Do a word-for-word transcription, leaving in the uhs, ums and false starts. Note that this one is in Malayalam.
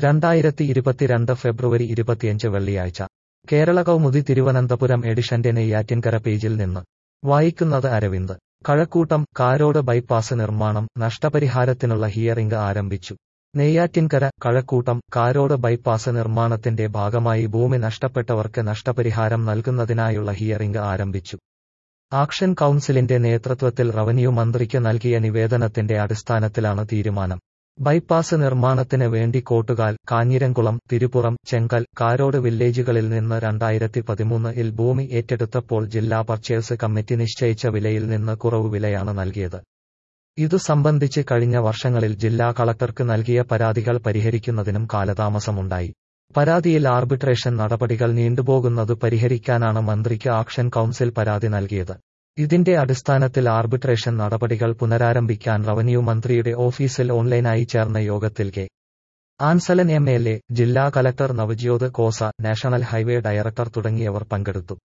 രണ്ടായിരത്തി ഇരുപത്തിരണ്ട് ഫെബ്രുവരി ഇരുപത്തിയഞ്ച് വെള്ളിയാഴ്ച കേരള കൗമുദി തിരുവനന്തപുരം എഡിഷന്റെ നെയ്യാറ്റിൻകര പേജിൽ നിന്ന് വായിക്കുന്നത് അരവിന്ദ്. കഴക്കൂട്ടം കാരോട് ബൈപ്പാസ് നിർമ്മാണം നഷ്ടപരിഹാരത്തിനുള്ള ഹിയറിംഗ് ആരംഭിച്ചു. നെയ്യാറ്റിൻകര കഴക്കൂട്ടം കാരോട് ബൈപ്പാസ് നിർമ്മാണത്തിന്റെ ഭാഗമായി ഭൂമി നഷ്ടപ്പെട്ടവർക്ക് നഷ്ടപരിഹാരം നൽകുന്നതിനായുള്ള ഹിയറിംഗ് ആരംഭിച്ചു. ആക്ഷൻ കൗൺസിലിന്റെ നേതൃത്വത്തിൽ റവന്യൂ മന്ത്രിക്ക് നൽകിയ നിവേദനത്തിന്റെ അടിസ്ഥാനത്തിലാണ് തീരുമാനം. ബൈപ്പാസ് നിർമ്മാണത്തിന് വേണ്ടി കോട്ടുകാൽ, കാഞ്ഞിരംകുളം, തിരുപ്പുറം, ചെങ്കൽ, കാരോട് വില്ലേജുകളിൽ നിന്ന് രണ്ടായിരത്തി പതിമൂന്നിൽ ഭൂമി ഏറ്റെടുത്തപ്പോൾ ജില്ലാ പർച്ചേസ് കമ്മിറ്റി നിശ്ചയിച്ച വിലയിൽ നിന്ന് കുറവ് വിലയാണ് നൽകിയത്. ഇതു സംബന്ധിച്ച് കഴിഞ്ഞ വർഷങ്ങളിൽ ജില്ലാ കളക്ടർക്ക് നൽകിയ പരാതികൾ പരിഹരിക്കുന്നതിനും കാലതാമസമുണ്ടായി. പരാതിയിൽ ആർബിട്രേഷൻ നടപടികൾ നീണ്ടുപോകുന്നതു പരിഹരിക്കാനാണ് മന്ത്രിക്ക് ആക്ഷൻ കൗൺസിൽ പരാതി നൽകിയത്. ഇതിന്റെ അടിസ്ഥാനത്തിൽ ആർബിട്രേഷൻ നടപടികൾ പുനരാരംഭിക്കാൻ റവന്യൂ മന്ത്രിയുടെ ഓഫീസിൽ ഓൺലൈനായി ചേർന്ന യോഗത്തിൽ K. Ansalan M L A, ജില്ലാ collector Navjot Khosa, national highway director തുടങ്ങിയവർ പങ്കെടുത്തു.